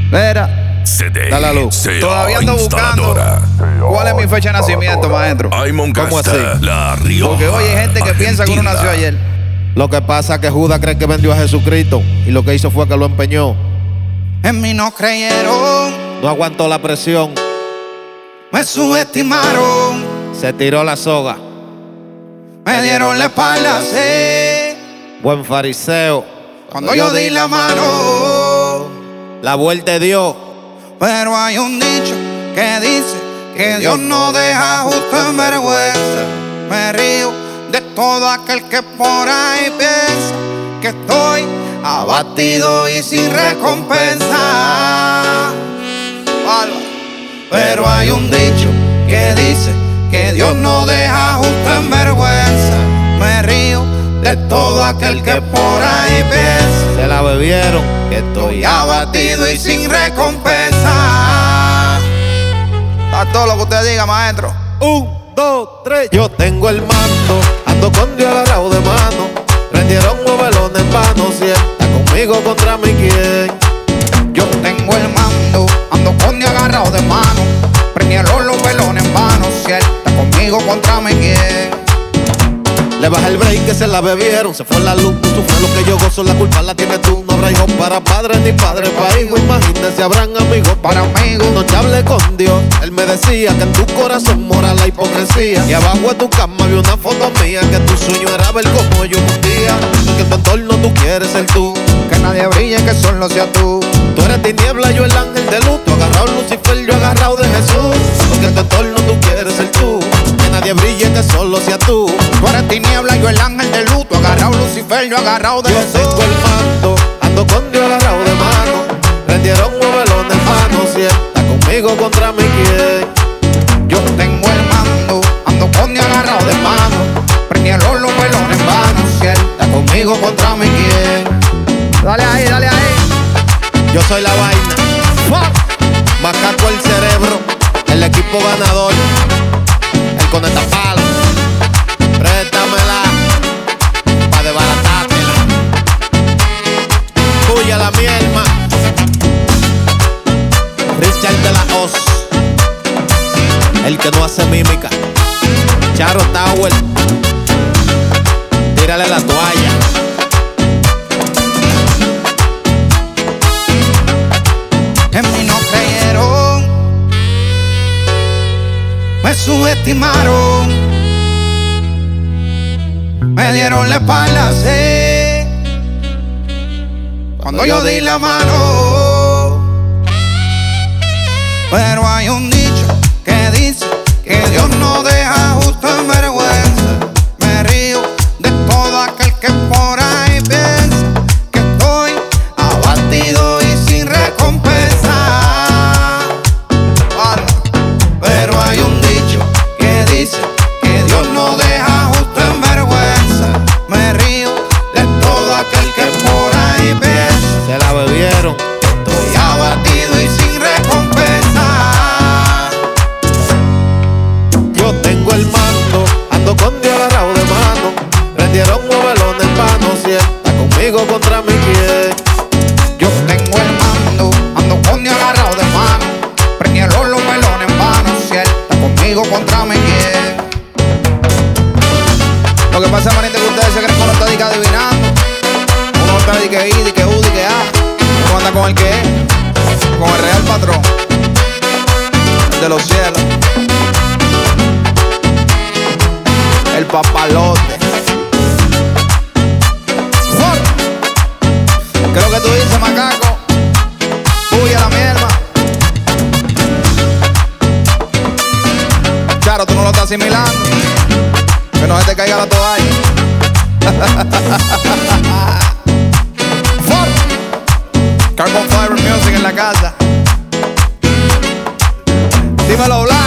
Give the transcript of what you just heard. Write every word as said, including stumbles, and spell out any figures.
Mira, C D, dale la luz. Todavía ando buscando cuál es mi fecha de nacimiento, maestro. ¿Cómo así? La Rioja, Porque hoy hay gente que piensa que uno nació ayer. Lo que pasa es que Judas cree que vendió a Jesucristo y lo que hizo fue que lo empeñó. En mí no creyeron, No aguantó la presión, me subestimaron, se tiró la soga. me dieron la espalda, sí. Buen fariseo, Cuando yo di la mano, la vuelta dio. pero hay un dicho que dice que Dios no deja justo en vergüenza. Me río de todo aquel que por ahí piensa que estoy abatido y sin recompensa. Pero hay un dicho que dice que Dios no deja justo en vergüenza. Me río de todo aquel que por ahí piensa Se la bebieron, que estoy estoy abatido y sin recompensa. A todo lo que usted diga, maestro. Un, dos, tres. Yo tengo el mando, ando con Dios agarrado de mano. Prendieron un velón en vano, si él está conmigo contra mí, ¿quién? Yo tengo el mando, ando con Dios agarrado de mano. Prendieron los velones en vano, si él está conmigo contra mí, ¿quién? Le bajé el break que se la bebieron, se fue la luz, sufre lo que yo gozo, la culpa la tienes tú. No habrá hijos para padres ni padres para hijos, imagínense, habrán amigos Para amigos, no te hablé con Dios, él me decía que en tu corazón mora la hipocresía. Y abajo de tu cama vi una foto mía, que tu sueño era ver como yo un día. Porque en tu entorno tú quieres ser tú, que nadie brille, que solo sea tú. tú eres tiniebla, yo el ángel de luz. Tú agarrado Lucifer, yo agarrado de Jesús. Porque en tu entorno tú quieres ser tú, que nadie brille, que solo sea tú. Tú eres tiniebla, yo el ángel de luz. Tú agarrado Lucifer, yo agarrado de Yo Jesús. tengo el mando, ando con Dios agarrado de mano. Prendieron un velón en mano, si él está conmigo contra mí, ¿quién? Yo tengo el mando, ando con Dios agarrado de mano. Prendieron los velones en vano, si él está conmigo contra mí, ¿quién? Dale ahí, dale ahí. Yo soy la vaina, macaco el cerebro, el equipo ganador, el con esta pala, préstamela, pa' desbaratártela. Tuya la mielma, Richard de la Hoz, el que no hace mímica, Charo Tower, tírale la toalla. En mí no creyeron, me subestimaron, me dieron la espalda, sí. Cuando yo di la mano, pero hay un dicho que dice que Dios no deja justo en vergüenza. Me río de todo aquel que por ahí piensa que estoy abatido y sin recompensa. Pero hay un dicho que dice que Dios no deja justo en vergüenza. Me río de todo aquel que por ahí piensa Se la bebieron, estoy abatido y sin recompensa. yo tengo el mando, ando con Dios agarrado de mano. Prendieron un velón en vano, si él está conmigo contra mí, ¿quién? Yo tengo el mando, ando con Dios agarrado de mano. Prendieron los velones en vano, si él está conmigo contra mí, ¿quién? Lo que pasa, manito, es que ustedes se creen que uno está di que adivinando. Uno está di que I, di que U, di que A. Uno anda con el que es, con el real patrón, el de los cielos, el papalote. ¿Qué es lo que tú dices, macaco? Puya la mierda. Charo, tú no lo estás asimilando. Que no se te caiga la toalla. Carbon Fiber Music en la casa. Dímelo, Black.